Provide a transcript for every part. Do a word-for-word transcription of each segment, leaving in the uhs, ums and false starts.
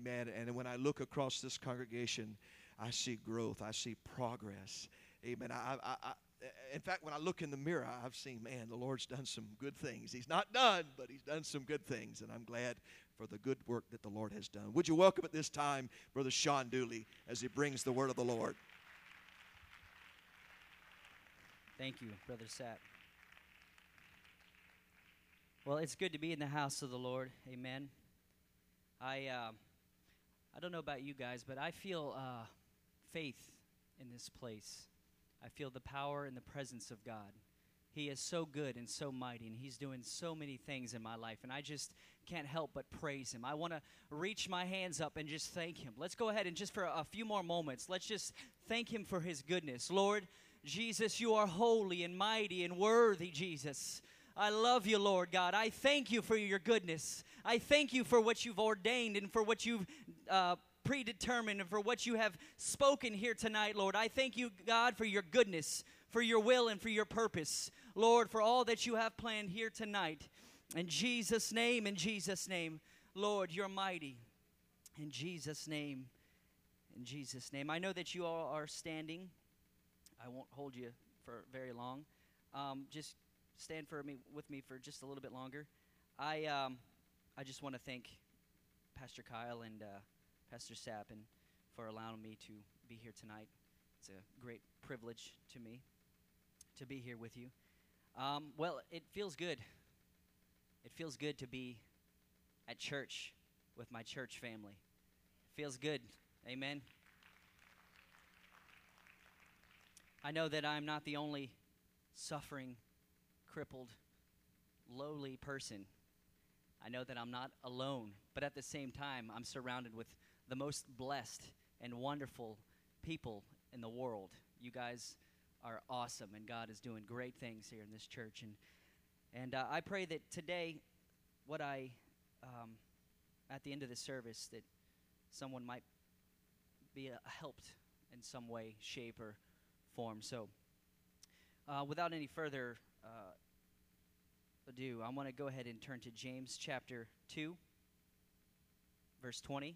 Amen. And when I look across this congregation, I see growth. I see progress. Amen. I, I, I, in fact, when I look in the mirror, I've seen, man, the Lord's done some good things. He's not done, but He's done some good things. And I'm glad for the good work that the Lord has done. Would you welcome at this time Brother Sean Dooley as he brings the word of the Lord? Thank you, Brother Sapp. Well, it's good to be in the house of the Lord. Amen. I uh, I don't know about you guys, but I feel uh, faith in this place. I feel the power and the presence of God. He is so good and so mighty, and He's doing so many things in my life, and I just can't help but praise Him. I want to reach my hands up and just thank Him. Let's go ahead and just for a few more moments, let's just thank Him for His goodness. Lord Jesus, You are holy and mighty and worthy, Jesus. I love You, Lord God. I thank You for Your goodness. I thank You for what You've ordained and for what You've uh, predetermined and for what You have spoken here tonight, Lord. I thank You, God, for Your goodness, for Your will and for Your purpose. Lord, for all that You have planned here tonight. In Jesus' name, in Jesus' name, Lord, You're mighty. In Jesus' name, in Jesus' name. I know that you all are standing. I won't hold you for very long. Um, just stand for me with me for just a little bit longer. I um, I just want to thank Pastor Kyle and uh, Pastor Sapp and for allowing me to be here tonight. It's a great privilege to me to be here with you. Um, well, it feels good. It feels good to be at church with my church family. It feels good. Amen. I know that I'm not the only suffering, crippled, lowly person. I know that I'm not alone, but at the same time, I'm surrounded with the most blessed and wonderful people in the world. You guys are awesome, and God is doing great things here in this church. And and uh, I pray that today, what I, um, at the end of the service, that someone might be uh, helped in some way, shape, or form. So, uh, without any further uh, ado, I want to go ahead and turn to James chapter two, verse twenty.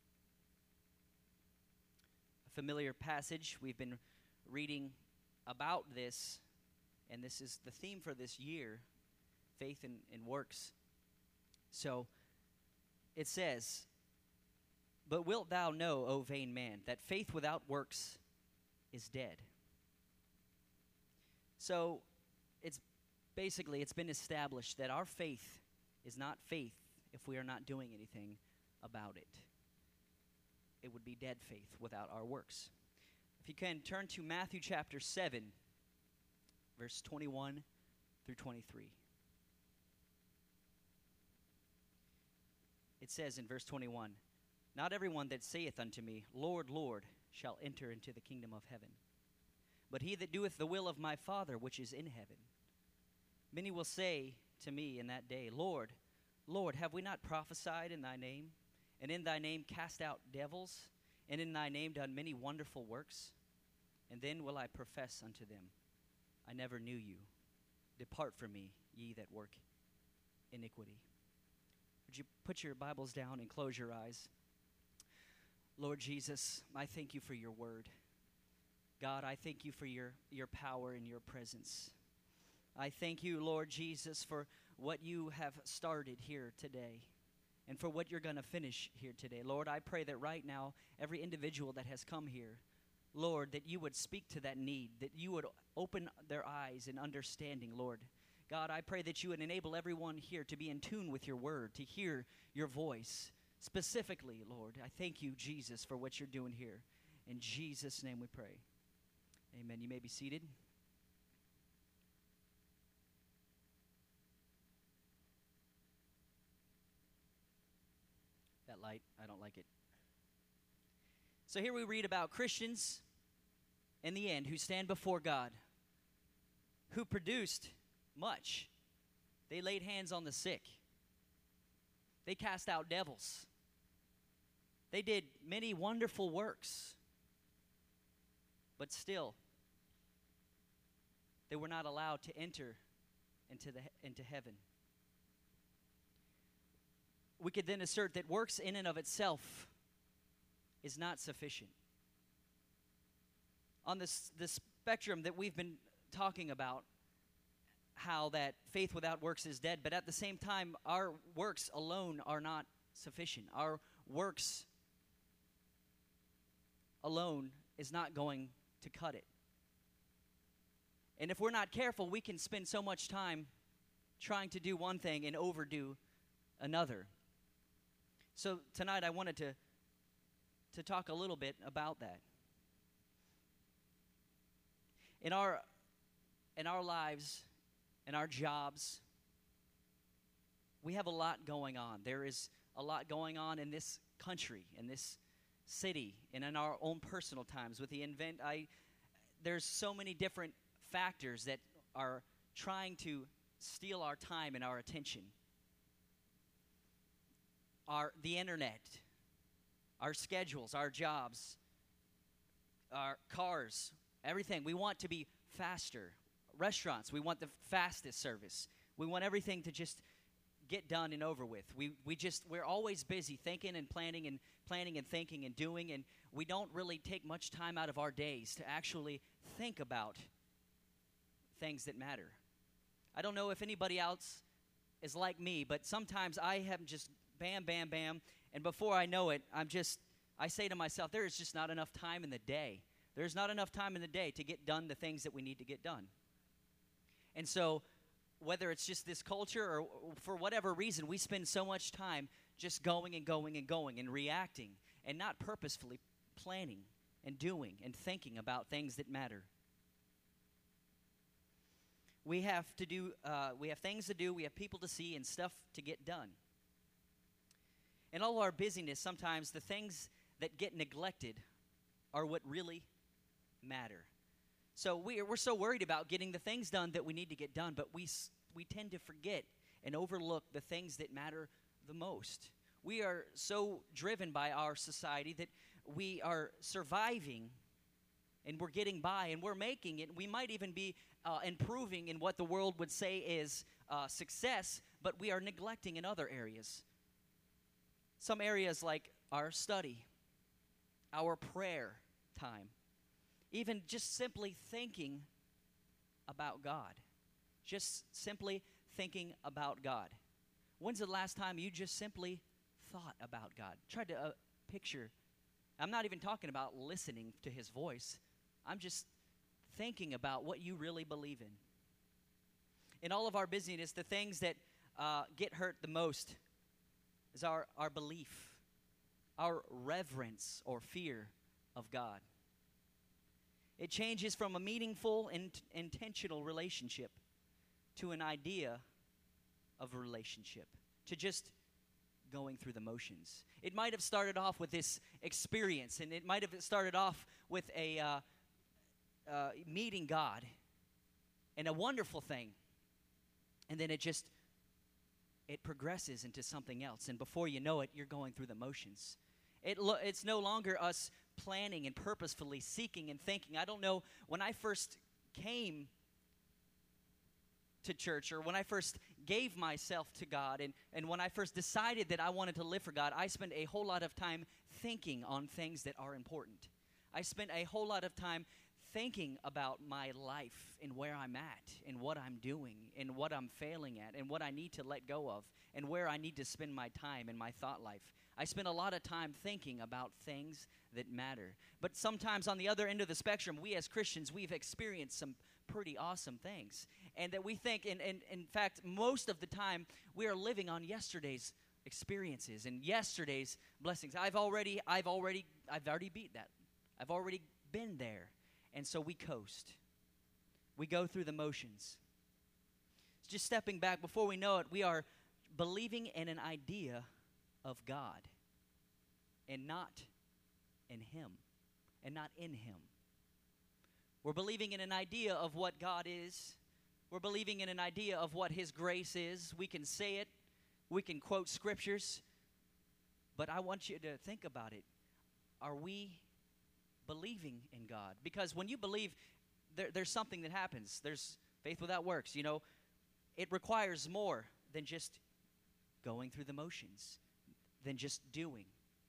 A familiar passage. We've been reading about this, and this is the theme for this year, faith and, and works. So, it says, "But wilt thou know, O vain man, that faith without works is dead?" So, it's basically, it's been established that our faith is not faith if we are not doing anything about it. It would be dead faith without our works. If you can, turn to Matthew chapter seven, verse twenty-one through twenty-three. It says in verse twenty-one, "Not everyone that saith unto me, Lord, Lord, shall enter into the kingdom of heaven, but he that doeth the will of my Father which is in heaven. Many will say to me in that day, Lord, Lord, have we not prophesied in Thy name, and in Thy name cast out devils, and in Thy name done many wonderful works? And then will I profess unto them, I never knew you. Depart from me, ye that work iniquity." Would you put your Bibles down and close your eyes? Lord Jesus, I thank You for Your word. God, I thank You for your, your power and Your presence. I thank You, Lord Jesus, for what You have started here today and for what You're going to finish here today. Lord, I pray that right now, every individual that has come here, Lord, that You would speak to that need, that You would open their eyes and understanding, Lord. God, I pray that You would enable everyone here to be in tune with Your word, to hear Your voice. Specifically, Lord, I thank You, Jesus, for what You're doing here. In Jesus' name we pray. Amen. You may be seated. That light, I don't like it. So here we read about Christians in the end who stand before God, who produced much. They laid hands on the sick. They cast out devils. They did many wonderful works. But still, they were not allowed to enter into the into heaven. we could then assert that works in and of itself is not sufficient. On this, this spectrum that we've been talking about, how that faith without works is dead, but at the same time, our works alone are not sufficient. Our works alone is not going to cut it. And if we're not careful, we can spend so much time trying to do one thing and overdo another. So tonight I wanted to, to talk a little bit about that. In our, in our lives, in our jobs, we have a lot going on. There is a lot going on in this country, in this city, and in our own personal times. With the invent, I there's so many different factors that are trying to steal our time and our attention. Our the internet, our schedules, our jobs, our cars, everything. We want to be faster. Restaurants, we want the fastest service. We want everything to just get done and over with. We we just we're always busy thinking and planning and planning and thinking and doing, and we don't really take much time out of our days to actually think about things that matter. I don't know if anybody else is like me, but sometimes I have just bam, bam, bam, and before I know it, I'm just I say to myself, there is just not enough time in the day. There's not enough time in the day to get done the things that we need to get done. And so whether it's just this culture or for whatever reason, we spend so much time just going and going and going and reacting and not purposefully planning and doing and thinking about things that matter. We have to do, uh, we have things to do, we have people to see and stuff to get done. In all our busyness, sometimes the things that get neglected are what really matter. So we are, we're so worried about getting the things done that we need to get done, but we we tend to forget and overlook the things that matter the most. We are so driven by our society that we are surviving and we're getting by and we're making it. We might even be uh, improving in what the world would say is uh, success, but we are neglecting in other areas. Some areas like our study, our prayer time, even just simply thinking about God. Just simply thinking about God. When's the last time you just simply thought about God? Tried to uh, picture. I'm not even talking about listening to his voice. I'm just thinking about what you really believe in. In all of our busyness, the things that uh, get hurt the most is our, our belief, our reverence or fear of God. It changes from a meaningful and intentional relationship to an idea of a relationship, to just going through the motions. It might have started off with this experience, and it might have started off with a uh, uh, meeting God, and a wonderful thing, and then it just, it progresses into something else, and before you know it, you're going through the motions. It lo- it's no longer us planning and purposefully seeking and thinking. I don't know, when I first came to church, or when I first gave myself to God, and, and when I first decided that I wanted to live for God, I spent a whole lot of time thinking on things that are important. I spent a whole lot of time thinking about my life and where I'm at and what I'm doing and what I'm failing at and what I need to let go of and where I need to spend my time and my thought life. I spend a lot of time thinking about things that matter. But sometimes on the other end of the spectrum, we as Christians, we've experienced some pretty awesome things. And that we think, and, and in fact, most of the time, we are living on yesterday's experiences and yesterday's blessings. I've already, I've already, I've already beat that. I've already been there. And so we coast. We go through the motions. Just stepping back, before we know it, we are believing in an idea of God and not in Him and not in Him. We're believing in an idea of what God is. We're believing in an idea of what His grace is. We can say it. We can quote scriptures. But I want you to think about it. Are we believing in God? Because when you believe, there, there's something that happens. There's faith without works. You know, it requires more than just going through the motions. than just doing.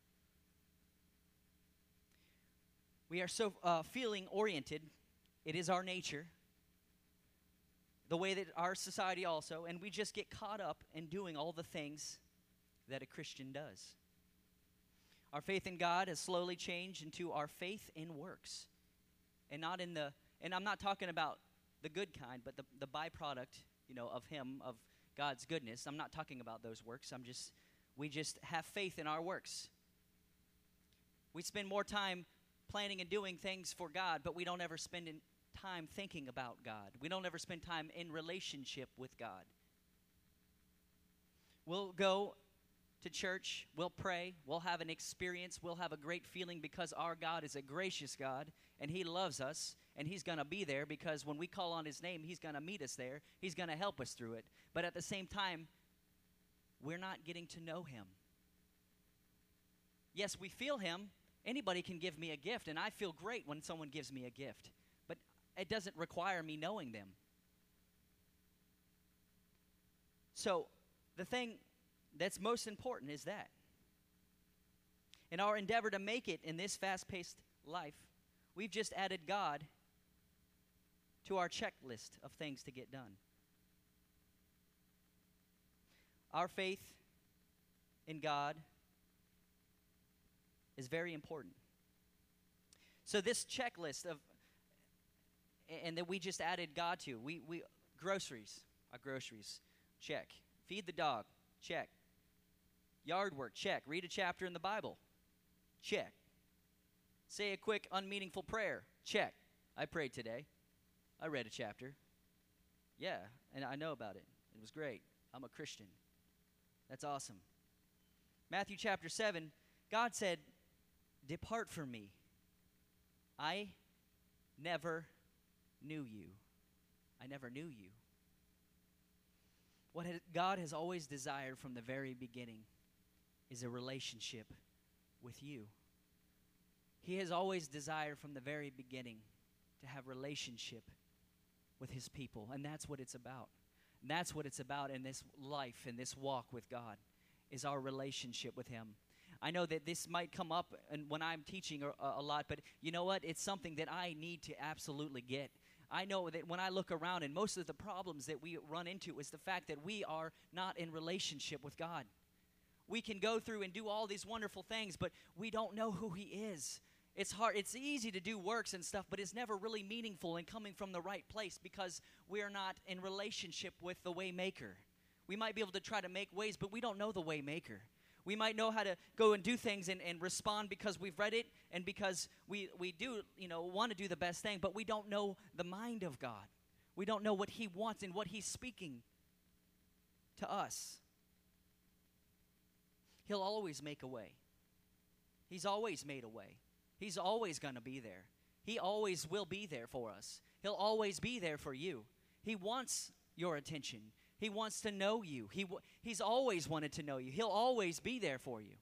We are so uh, feeling oriented. It is our nature, the way that our society also, and we just get caught up in doing all the things that a Christian does. Our faith in God has slowly changed into our faith in works. And not in the, and I'm not talking about the good kind, but the, the byproduct, you know, of Him, of God's goodness. I'm not talking about those works. I'm just, we just have faith in our works. We spend more time planning and doing things for God, but we don't ever spend in time thinking about God. We don't ever spend time in relationship with God. We'll go to church, we'll pray, we'll have an experience, we'll have a great feeling because our God is a gracious God, and He loves us, and He's going to be there because when we call on His name, He's going to meet us there. He's going to help us through it. But at the same time, we're not getting to know Him. Yes, we feel Him. Anybody can give me a gift, and I feel great when someone gives me a gift. But it doesn't require me knowing them. So the thing that's most important is that. In our endeavor to make it in this fast-paced life, we've just added God to our checklist of things to get done. Our faith in God is very important. So this checklist of, and that we just added God to, we, we groceries, our groceries, check. Feed the dog, check. Yard work, check. Read a chapter in the Bible, check. Say a quick, unmeaningful prayer, check. I prayed today. I read a chapter. Yeah, and I know about it. It was great. I'm a Christian. That's awesome. Matthew chapter seven, God said, "Depart from me. I never knew you." I never knew you. What had, God has always desired from the very beginning is a relationship with you. He has always desired from the very beginning to have relationship with His people, and that's what it's about. And that's what it's about in this life, in this walk with God, is our relationship with Him. I know that this might come up and when I'm teaching a, a lot, but you know what? It's something that I need to absolutely get. I know that when I look around, and most of the problems that we run into is the fact that we are not in relationship with God. We can go through and do all these wonderful things, but we don't know who He is. It's hard. It's easy to do works and stuff, but it's never really meaningful and coming from the right place because we are not in relationship with the way maker. We might be able to try to make ways, but we don't know the way maker. We might know how to go and do things and, and respond because we've read it and because we, we do, you know, want to do the best thing, but we don't know the mind of God. We don't know what He wants and what He's speaking to us. He'll always make a way. He's always made a way. He's always going to be there. He always will be there for us. He'll always be there for you. He wants your attention. He wants to know you. He w- he's always wanted to know you. He'll always be there for you.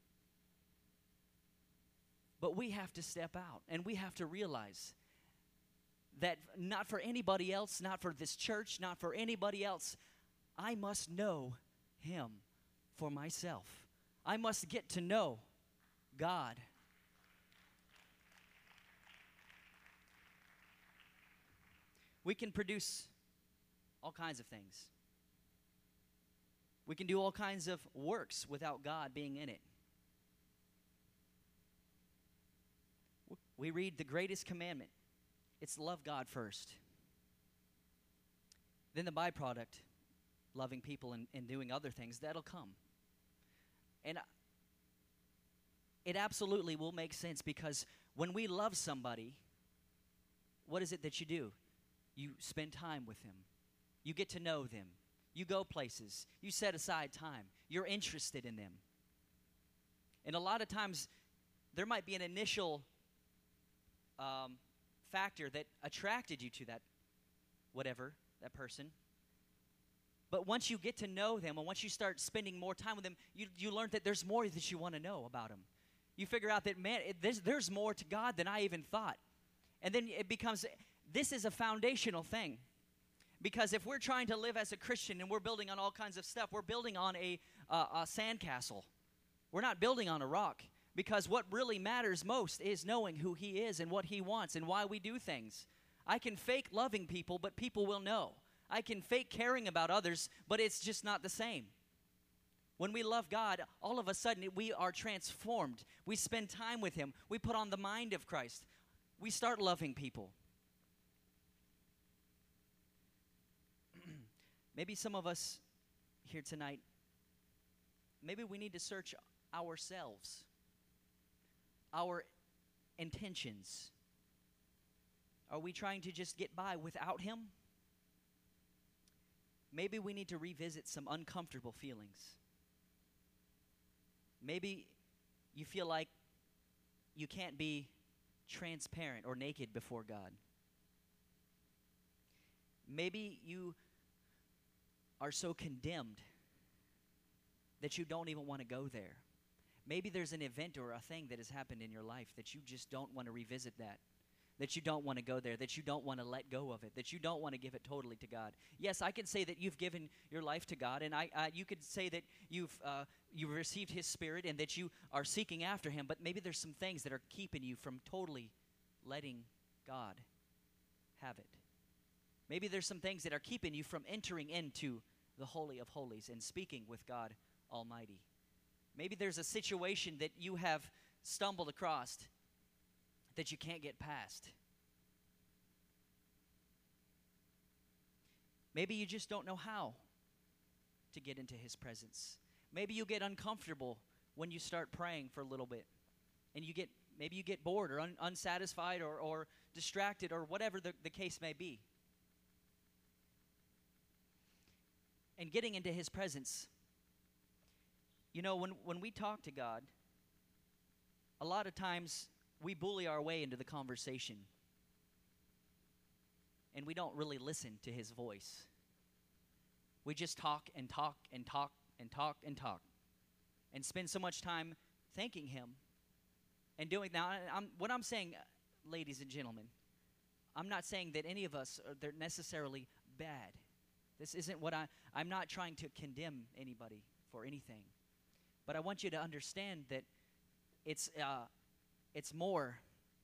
But we have to step out, and we have to realize that not for anybody else, not for this church, not for anybody else, I must know Him for myself. I must get to know God. We can produce all kinds of things. We can do all kinds of works without God being in it. We read the greatest commandment. It's love God first. Then the byproduct, loving people and, and doing other things, that'll come. And it absolutely will make sense because when we love somebody, what is it that you do? You spend time with them. You get to know them. You go places. You set aside time. You're interested in them. And a lot of times, there might be an initial um, factor that attracted you to that, whatever, that person. But once you get to know them, and once you start spending more time with them, you, you learn that there's more that you want to know about them. You figure out that, man, it, there's, there's more to God than I even thought. And then it becomes, this is a foundational thing. Because if we're trying to live as a Christian and we're building on all kinds of stuff, we're building on a, uh, a sandcastle. We're not building on a rock, because what really matters most is knowing who He is and what He wants and why we do things. I can fake loving people, but people will know. I can fake caring about others, but it's just not the same. When we love God, all of a sudden we are transformed. We spend time with Him. We put on the mind of Christ. We start loving people. Maybe some of us here tonight, maybe we need to search ourselves, our intentions. Are we trying to just get by without Him? Maybe we need to revisit some uncomfortable feelings. Maybe you feel like you can't be transparent or naked before God. Maybe you are so condemned that you don't even want to go there. Maybe there's an event or a thing that has happened in your life that you just don't want to revisit that, that you don't want to go there, that you don't want to let go of it, that you don't want to give it totally to God. Yes, I could say that you've given your life to God, and I, I you could say that you've uh, you've received His Spirit and that you are seeking after Him, but maybe there's some things that are keeping you from totally letting God have it. Maybe there's some things that are keeping you from entering into the Holy of Holies and speaking with God Almighty. Maybe there's a situation that you have stumbled across that you can't get past. Maybe you just don't know how to get into His presence. Maybe you get uncomfortable when you start praying for a little bit. And you get maybe you get bored or un- unsatisfied or, or distracted or whatever the, the case may be. And getting into His presence, you know, when, when we talk to God, a lot of times we bully our way into the conversation. And we don't really listen to His voice. We just talk and talk and talk and talk and talk. And spend so much time thanking Him and doing. Now, I'm, what I'm saying, ladies and gentlemen, I'm not saying that any of us are they're necessarily bad. This isn't what I, I'm not trying to condemn anybody for anything. But I want you to understand that it's uh, it's more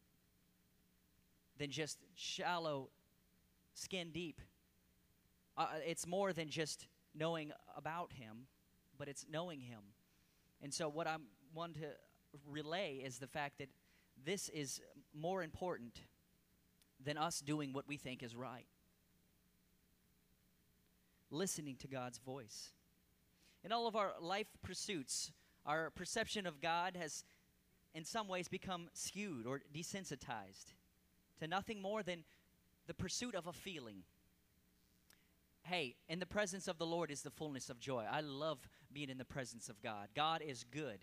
than just shallow, skin deep. Uh, it's more than just knowing about Him, but it's knowing Him. And so what I want to relay is the fact that this is more important than us doing what we think is right. Listening to God's voice. In all of our life pursuits, our perception of God has in some ways become skewed or desensitized to nothing more than the pursuit of a feeling. Hey, in the presence of the Lord is the fullness of joy. I love being in the presence of God. God is good.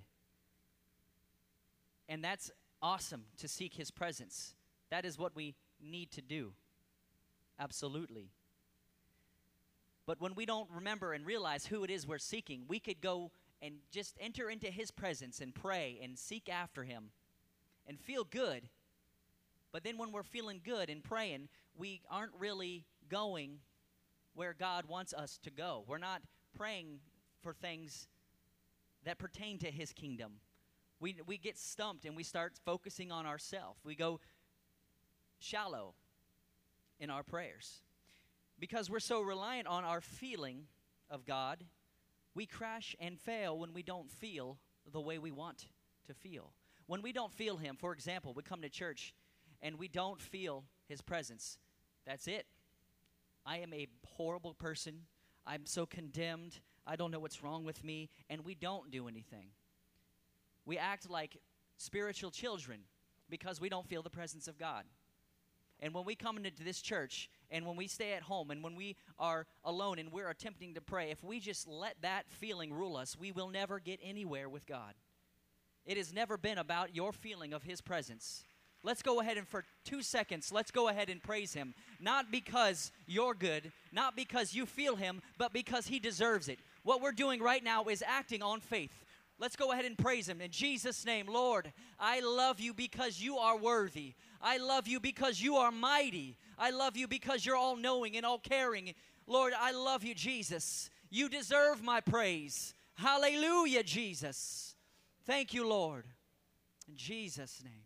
And that's awesome to seek His presence. That is what we need to do. Absolutely. But when we don't remember and realize who it is we're seeking, we could go and just enter into His presence and pray and seek after Him and feel good. But then when we're feeling good and praying, we aren't really going where God wants us to go. We're not praying for things that pertain to His kingdom. We we get stumped and we start focusing on ourselves. We go shallow in our prayers. Because we're so reliant on our feeling of God, we crash and fail when we don't feel the way we want to feel. When we don't feel Him, for example, we come to church and we don't feel His presence, that's it. I am a horrible person. I'm so condemned. I don't know what's wrong with me. And we don't do anything. We act like spiritual children because we don't feel the presence of God. And when we come into this church, and when we stay at home, and when we are alone and we're attempting to pray, if we just let that feeling rule us, we will never get anywhere with God. It has never been about your feeling of His presence. Let's go ahead and for two seconds, let's go ahead and praise Him. Not because you're good, not because you feel Him, but because He deserves it. What we're doing right now is acting on faith. Let's go ahead and praise Him. In Jesus' name, Lord, I love You because You are worthy. I love You because You are mighty. I love You because You're all-knowing and all-caring. Lord, I love You, Jesus. You deserve my praise. Hallelujah, Jesus. Thank you, Lord. In Jesus' name.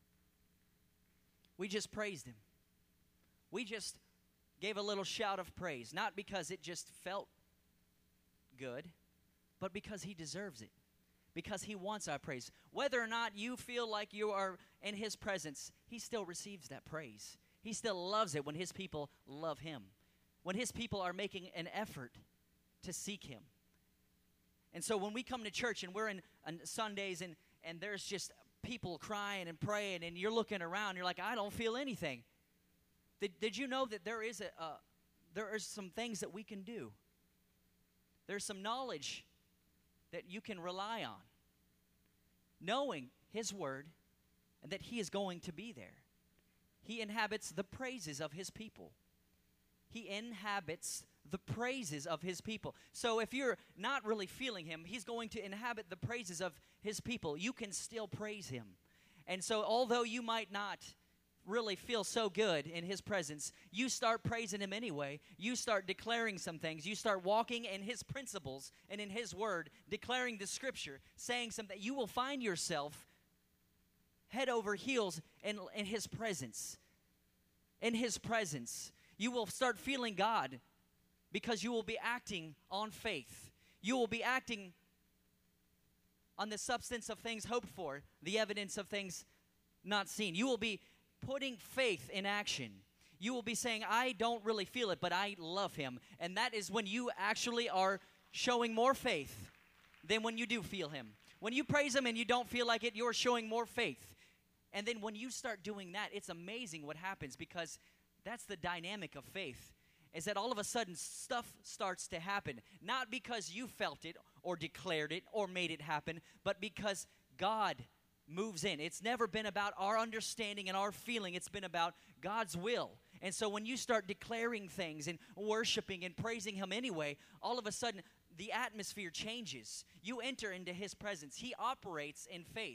We just praised him. We just gave a little shout of praise, not because it just felt good, but because he deserves it, because he wants our praise. Whether or not you feel like you are in his presence, he still receives that praise. He still loves it when his people love him, when his people are making an effort to seek him. And so when we come to church and we're in on Sundays and, and there's just people crying and praying and you're looking around, you're like, I don't feel anything. Did, did you know that there is a uh, there are some things that we can do? There's some knowledge that you can rely on, knowing his word and that he is going to be there. He inhabits the praises of his people. He inhabits the praises of his people. So if you're not really feeling him, he's going to inhabit the praises of his people. You can still praise him. And so although you might not really feel so good in his presence, you start praising him anyway. You start declaring some things. You start walking in his principles and in his word, declaring the scripture, saying something. You will find yourself head over heels in, in his presence. In his presence. You will start feeling God because you will be acting on faith. You will be acting on the substance of things hoped for, the evidence of things not seen. You will be putting faith in action. You will be saying, I don't really feel it, but I love him. And that is when you actually are showing more faith than when you do feel him. When you praise him and you don't feel like it, you're showing more faith. And then when you start doing that, it's amazing what happens, because that's the dynamic of faith, is that all of a sudden stuff starts to happen. Not because you felt it or declared it or made it happen, but because God moves in. It's never been about our understanding and our feeling. It's been about God's will. And so when you start declaring things and worshiping and praising him anyway, all of a sudden the atmosphere changes. You enter into his presence. He operates in faith.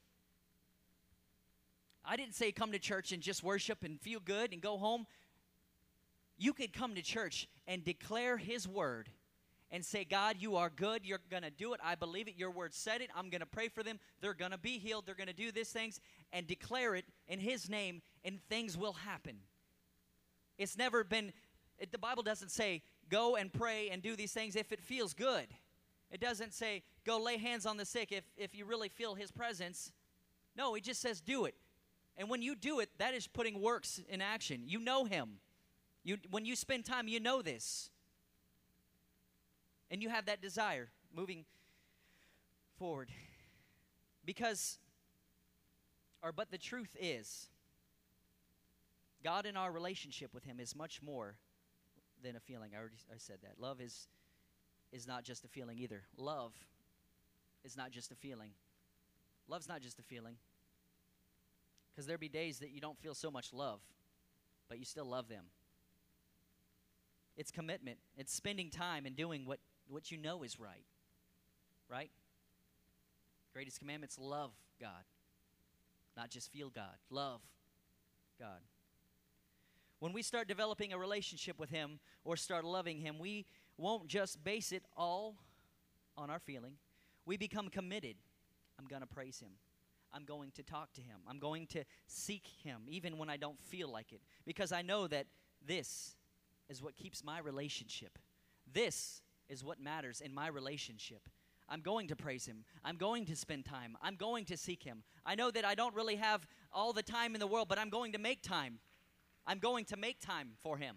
I didn't say come to church and just worship and feel good and go home. You could come to church and declare his word and say, God, you are good. You're going to do it. I believe it. Your word said it. I'm going to pray for them. They're going to be healed. They're going to do these things, and declare it in his name, and things will happen. It's never been, it, the Bible doesn't say go and pray and do these things if it feels good. It doesn't say go lay hands on the sick if, if you really feel his presence. No, it just says do it. And when you do it, that is putting works in action. You know him. You, when you spend time, you know this. And you have that desire moving forward. Because, or but the truth is, God in our relationship with him is much more than a feeling. I already I said that. Love is, is not just a feeling either. Love is not just a feeling. Love's not just a feeling. Because there'll be days that you don't feel so much love, but you still love them. It's commitment. It's spending time and doing what, what you know is right. Right? Greatest commandment's love God. Not just feel God. Love God. When we start developing a relationship with him or start loving him, we won't just base it all on our feeling. We become committed. I'm going to praise him. I'm going to talk to him. I'm going to seek him even when I don't feel like it, because I know that this is what keeps my relationship. This is what matters in my relationship. I'm going to praise him. I'm going to spend time. I'm going to seek him. I know that I don't really have all the time in the world, but I'm going to make time. I'm going to make time for him.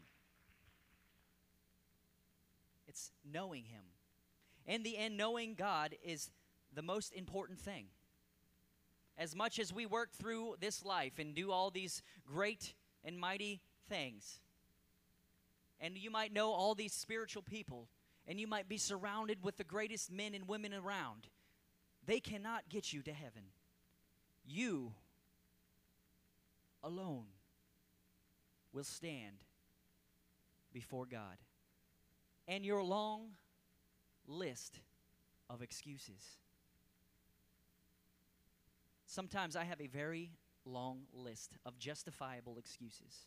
It's knowing him. In the end, knowing God is the most important thing. As much as we work through this life and do all these great and mighty things, and you might know all these spiritual people, and you might be surrounded with the greatest men and women around, they cannot get you to heaven. You alone will stand before God. And your long list of excuses. Sometimes I have a very long list of justifiable excuses.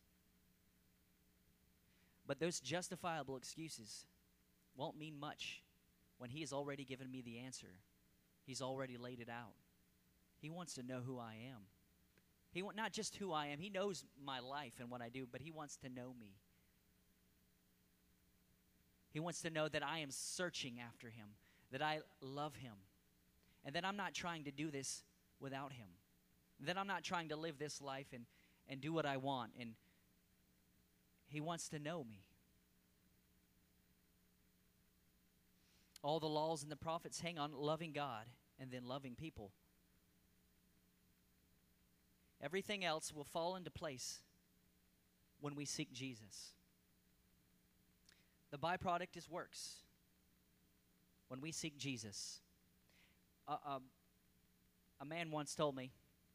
But those justifiable excuses won't mean much when he has already given me the answer. He's already laid it out. He wants to know who I am. He want not just who I am. He knows my life and what I do, but he wants to know me. He wants to know that I am searching after him, that I love him, and that I'm not trying to do this without him, that I'm not trying to live this life and, and do what I want, and he wants to know me. All the laws and the prophets hang on loving God and then loving people. Everything else will fall into place when we seek Jesus. The byproduct is works. When we seek Jesus. Uh, uh, a man once told me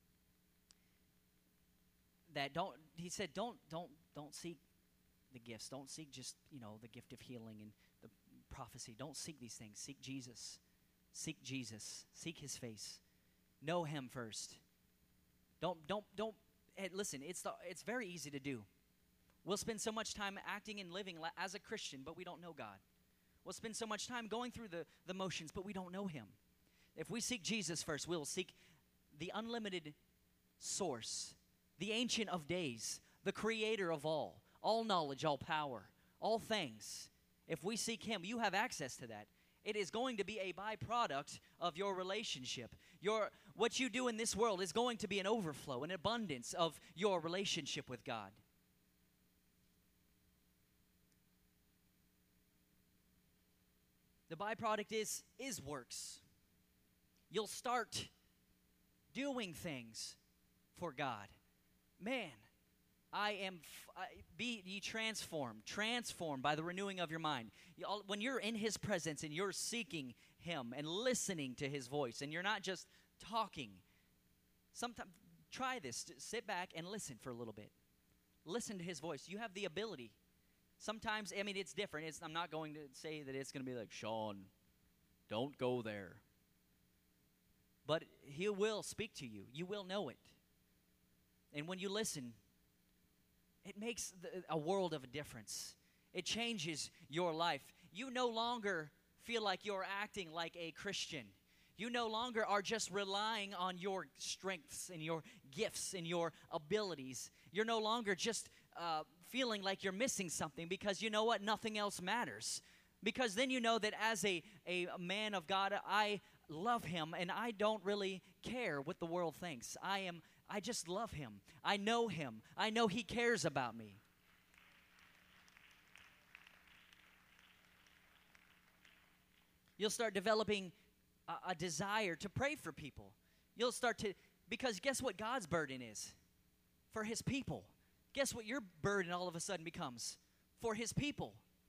that don't. He said, "Don't, don't, don't seek the gifts. Don't seek just you know the gift of healing and the prophecy. Don't seek these things. Seek Jesus. Seek Jesus. Seek His face. Know Him first. Don't, don't, don't. And listen, it's the, it's very easy to do. We'll spend so much time acting and living as a Christian, but we don't know God. We'll spend so much time going through the, the motions, but we don't know Him. If we seek Jesus first, we'll seek the unlimited source, the Ancient of Days, the Creator of all, all knowledge, all power, all things. If we seek Him, you have access to that. It is going to be a byproduct of your relationship. Your, what you do in this world is going to be an overflow, an abundance of your relationship with God. The byproduct is, is works. You'll start doing things for God. Man, I am, f- I, be ye transformed, transformed by the renewing of your mind. Y'all, when you're in His presence and you're seeking Him and listening to His voice, and you're not just talking, sometimes try this. Sit back and listen for a little bit. Listen to His voice. You have the ability. Sometimes, I mean, it's different. It's, I'm not going to say that it's going to be like, Sean, don't go there. But He will speak to you. You will know it. And when you listen, it makes the, a world of a difference. It changes your life. You no longer feel like you're acting like a Christian. You no longer are just relying on your strengths and your gifts and your abilities. You're no longer just uh, feeling like you're missing something, because you know what? Nothing else matters. Because then you know that as a, a man of God, I love Him, and I don't really care what the world thinks. I am I just love Him. I know Him. I know He cares about me. You'll start developing a, a desire to pray for people. You'll start to, because guess what God's burden is? For His people. Guess what your burden all of a sudden becomes? For His people.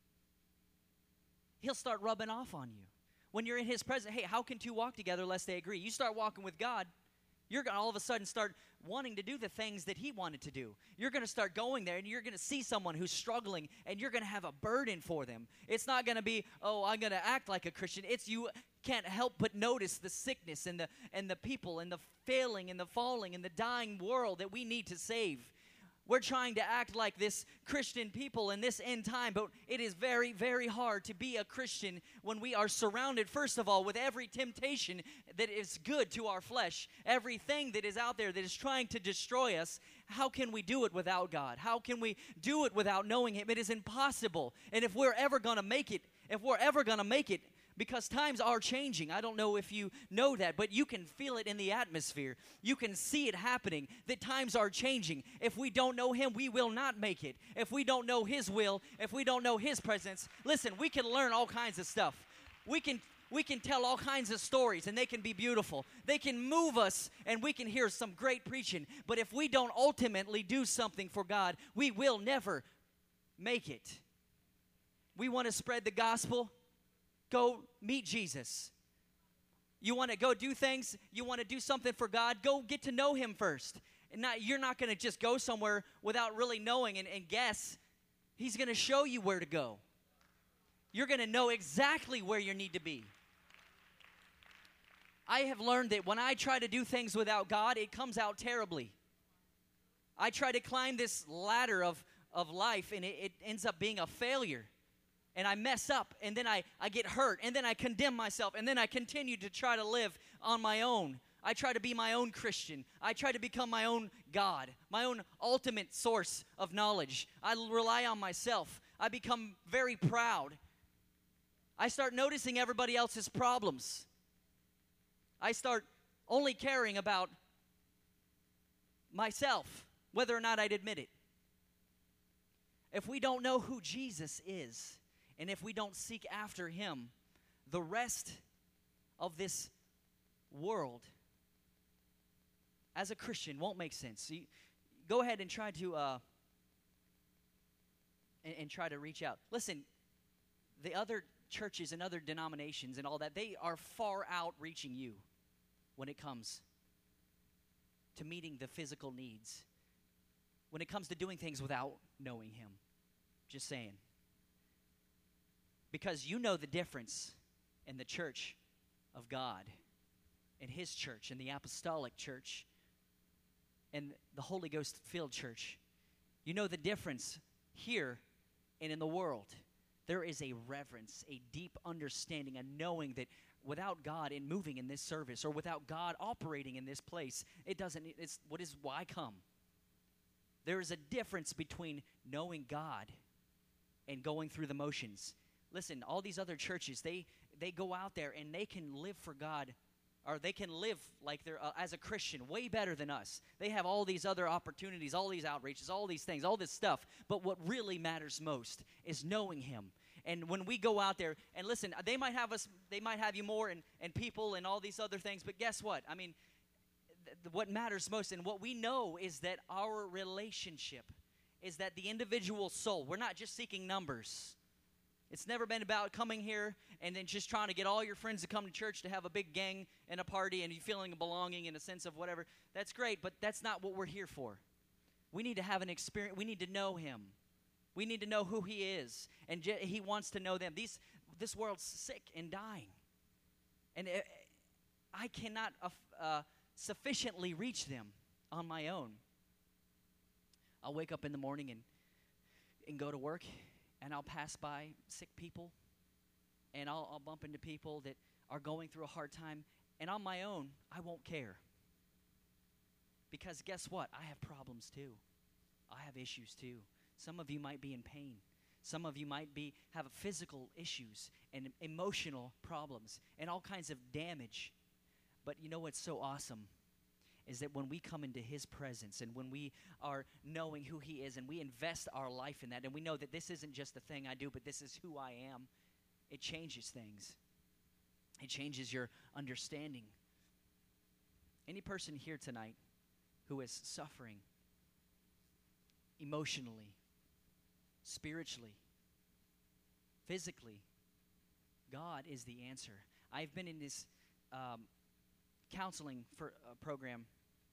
He'll start rubbing off on you. When you're in His presence, hey, how can two walk together lest they agree? You start walking with God, you're going to all of a sudden start wanting to do the things that He wanted to do. You're going to start going there, and you're going to see someone who's struggling, and you're going to have a burden for them. It's not going to be, oh, I'm going to act like a Christian. It's you can't help but notice the sickness and the and the people and the failing and the falling and the dying world that we need to save. We're trying to act like this Christian people in this end time, but it is very, very hard to be a Christian when we are surrounded, first of all, with every temptation that is good to our flesh, everything that is out there that is trying to destroy us. How can we do it without God? How can we do it without knowing Him? It is impossible. And if we're ever going to make it, if we're ever going to make it, because times are changing. I don't know if you know that, but you can feel it in the atmosphere. You can see it happening, that times are changing. If we don't know Him, we will not make it. If we don't know His will, if we don't know His presence, listen, we can learn all kinds of stuff. We can we can tell all kinds of stories, and they can be beautiful. They can move us, and we can hear some great preaching. But if we don't ultimately do something for God, we will never make it. We want to spread the gospel. Go meet Jesus. You want to go do things, you want to do something for God, go get to know Him first. And not, you're not going to just go somewhere without really knowing and, and guess. He's going to show you where to go. You're going to know exactly where you need to be. I have learned that when I try to do things without God, it comes out terribly. I try to climb this ladder of, of life, and it, it ends up being a failure. and I mess up, and then I, I get hurt, and then I condemn myself, and then I continue to try to live on my own. I try to be my own Christian. I try to become my own God, my own ultimate source of knowledge. I rely on myself. I become very proud. I start noticing everybody else's problems. I start only caring about myself, whether or not I'd admit it. If we don't know who Jesus is, and if we don't seek after him, the rest of this world, as a Christian, won't make sense. So you, go ahead and try to uh, and, and try to reach out. Listen, the other churches and other denominations and all that, they are far out reaching you when it comes to meeting the physical needs, when it comes to doing things without knowing him. Just saying. Because you know the difference in the church of God, in his church, in the apostolic church, and the Holy Ghost-filled church. You know the difference here and in the world. There is a reverence, a deep understanding, a knowing that without God in moving in this service, or without God operating in this place, it doesn't, it's, what is, why come? There is a difference between knowing God and going through the motions. Listen, all these other churches, they, they go out there and they can live for God, or they can live like they're, uh, as a Christian, way better than us. They have all these other opportunities, all these outreaches, all these things, all this stuff. But what really matters most is knowing him. And when we go out there, and listen, they might have us, they might have you more and, and people and all these other things, but guess what? I mean, th- what matters most and what we know is that our relationship is that the individual soul, we're not just seeking numbers. It's never been about coming here and then just trying to get all your friends to come to church to have a big gang and a party and you feeling a belonging in a sense of whatever. That's great, but that's not what we're here for. We need to have an experience. We need to know him. We need to know who he is, and je- he wants to know them. These, this world's sick and dying, and it, I cannot uh, uh, sufficiently reach them on my own. I'll wake up in the morning and and go to work, and I'll pass by sick people, and I'll, I'll bump into people that are going through a hard time, and on my own, I won't care. Because guess what? I have problems too. I have issues too. Some of you might be in pain. Some of you might be have physical issues and emotional problems and all kinds of damage. But you know what's so awesome is that when we come into his presence and when we are knowing who he is and we invest our life in that and we know that this isn't just a thing I do, but this is who I am, it changes things. It changes your understanding. Any person here tonight who is suffering emotionally, spiritually, physically, God is the answer. I've been in this um, counseling for uh, program,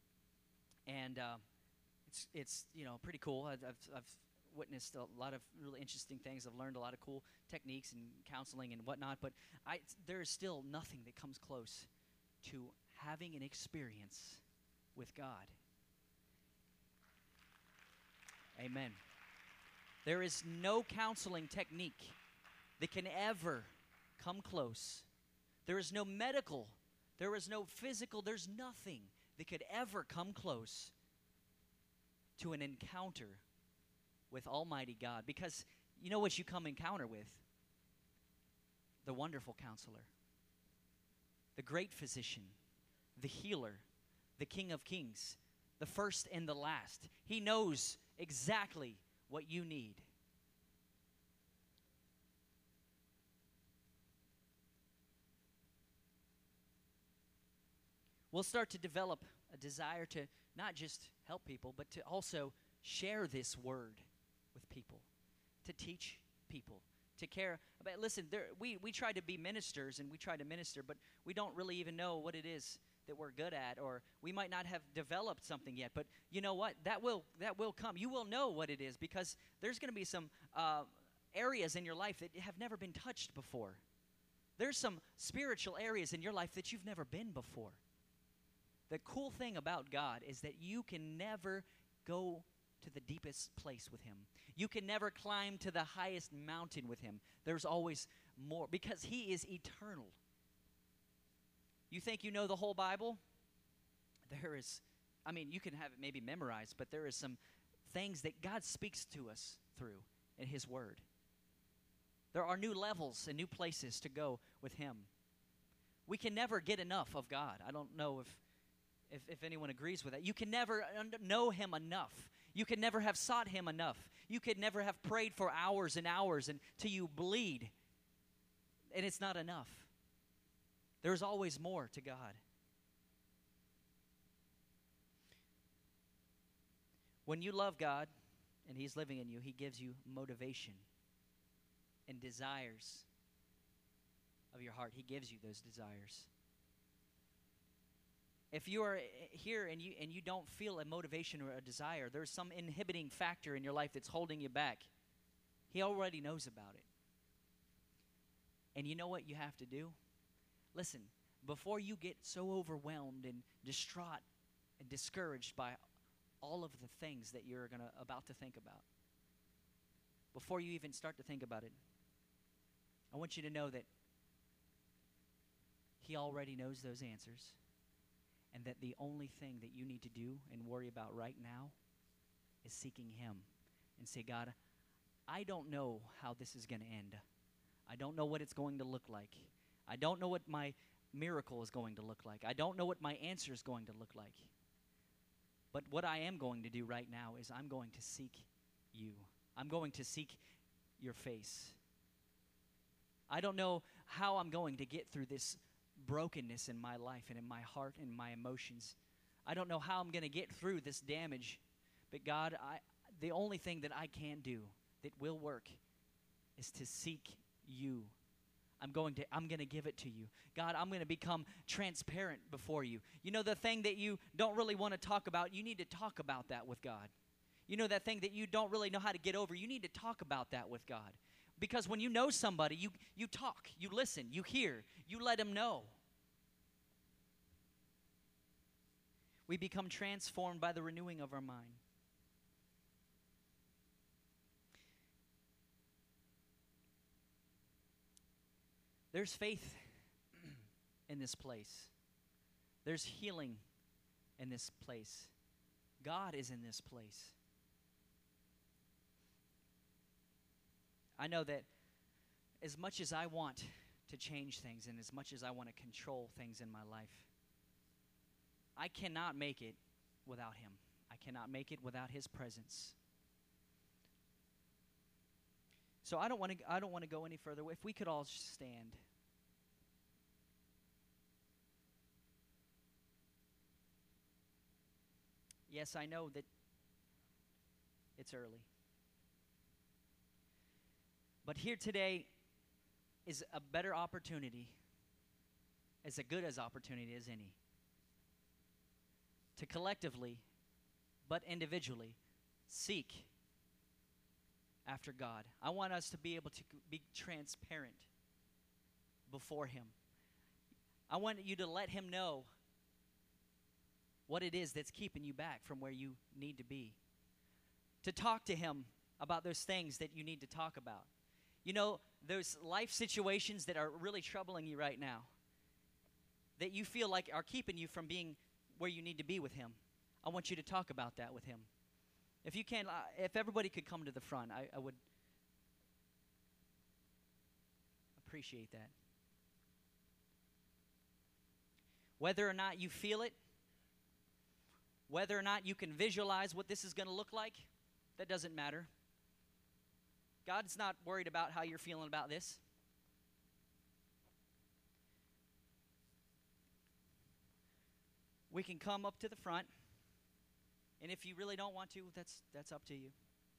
and uh, it's it's you know pretty cool. I've, I've I've witnessed a lot of really interesting things. I've learned a lot of cool techniques and counseling and whatnot. But I there is still nothing that comes close to having an experience with God. Amen. There is no counseling technique that can ever come close. There is no medical, there is no physical, there's nothing that could ever come close to an encounter with Almighty God. Because you know what you come encounter with? The wonderful counselor, the great physician, the healer, the King of Kings, the first and the last. He knows exactly what you need. We'll start to develop a desire to not just help people, but to also share this word with people, to teach people, to care. But listen, there, we, we try to be ministers and we try to minister, but we don't really even know what it is that we're good at, or we might not have developed something yet. But you know what? That will that will come. You will know what it is because there's going to be some uh, areas in your life that have never been touched before. There's some spiritual areas in your life that you've never been before. The cool thing about God is that you can never go to the deepest place with him. You can never climb to the highest mountain with him. There's always more, because he is eternal. You think you know the whole Bible? There is, I mean, you can have it maybe memorized, but there is some things that God speaks to us through in his word. There are new levels and new places to go with him. We can never get enough of God. I don't know if If, if anyone agrees with that. You can never un- know him enough. You can never have sought him enough. You could never have prayed for hours and hours until you bleed. And it's not enough. There's always more to God. When you love God and he's living in you, he gives you motivation and desires of your heart. He gives you those desires. If you are here and you and you don't feel a motivation or a desire, there's some inhibiting factor in your life that's holding you back. He already knows about it. And you know what you have to do? Listen, before you get so overwhelmed and distraught and discouraged by all of the things that you're gonna about to think about, before you even start to think about it, I want you to know that he already knows those answers. And that the only thing that you need to do and worry about right now is seeking him. And say, God, I don't know how this is going to end. I don't know what it's going to look like. I don't know what my miracle is going to look like. I don't know what my answer is going to look like. But what I am going to do right now is I'm going to seek you. I'm going to seek your face. I don't know how I'm going to get through this brokenness in my life and in my heart and my emotions. I don't know how I'm going to get through this damage, but God, I, the only thing that I can do that will work is to seek you. I'm going to I'm going to give it to you. God, I'm going to become transparent before you. You know the thing that you don't really want to talk about, you need to talk about that with God. You know that thing that you don't really know how to get over, you need to talk about that with God. Because when you know somebody, you, you talk, you listen, you hear, you let them know. We become transformed by the renewing of our mind. There's faith in this place. There's healing in this place. God is in this place. I know that as much as I want to change things and as much as I want to control things in my life, I cannot make it without him. I cannot make it without his presence. So I don't want to I don't want to go any further. If we could all stand. Yes, I know that it's early. But here today is a better opportunity, as a good as opportunity as any, to collectively, but individually, seek after God. I want us to be able to be transparent before him. I want you to let him know what it is that's keeping you back from where you need to be. To talk to him about those things that you need to talk about. You know, those life situations that are really troubling you right now, that you feel like are keeping you from being where you need to be with him. I want you to talk about that with him. If you can, uh, if everybody could come to the front, I, I would appreciate that. Whether or not you feel it, whether or not you can visualize what this is going to look like, that doesn't matter. God's not worried about how you're feeling about this. We can come up to the front, and if you really don't want to, that's that's up to you.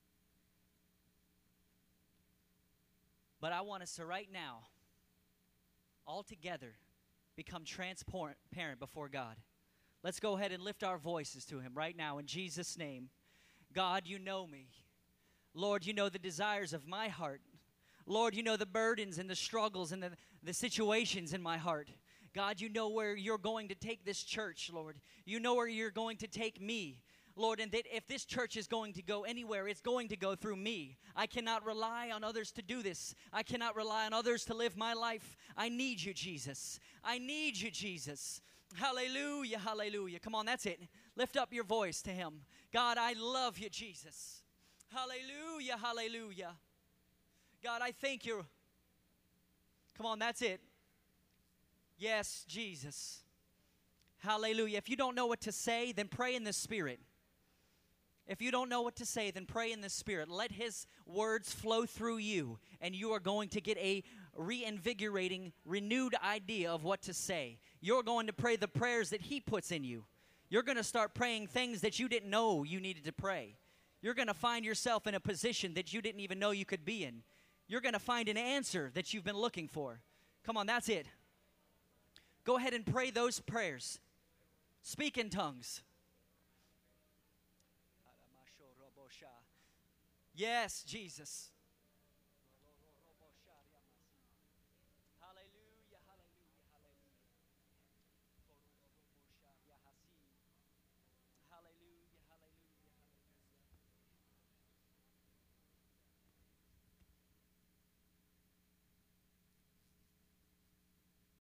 But I want us to right now, all together, become transparent before God. Let's go ahead and lift our voices to him right now in Jesus' name. God, you know me. Lord, you know the desires of my heart. Lord, you know the burdens and the struggles and the, the situations in my heart. God, you know where you're going to take this church, Lord. You know where you're going to take me. Lord, and that if this church is going to go anywhere, it's going to go through me. I cannot rely on others to do this. I cannot rely on others to live my life. I need you, Jesus. I need you, Jesus. Hallelujah, hallelujah. Come on, that's it. Lift up your voice to him. God, I love you, Jesus. Hallelujah, hallelujah. God, I thank you. Come on, that's it. Yes, Jesus. Hallelujah. If you don't know what to say, then pray in the Spirit. If you don't know what to say, then pray in the Spirit. Let his words flow through you, and you are going to get a reinvigorating, renewed idea of what to say. You're going to pray the prayers that he puts in you. You're going to start praying things that you didn't know you needed to pray. You're going to find yourself in a position that you didn't even know you could be in. You're going to find an answer that you've been looking for. Come on, that's it. Go ahead and pray those prayers. Speak in tongues. Yes, Jesus.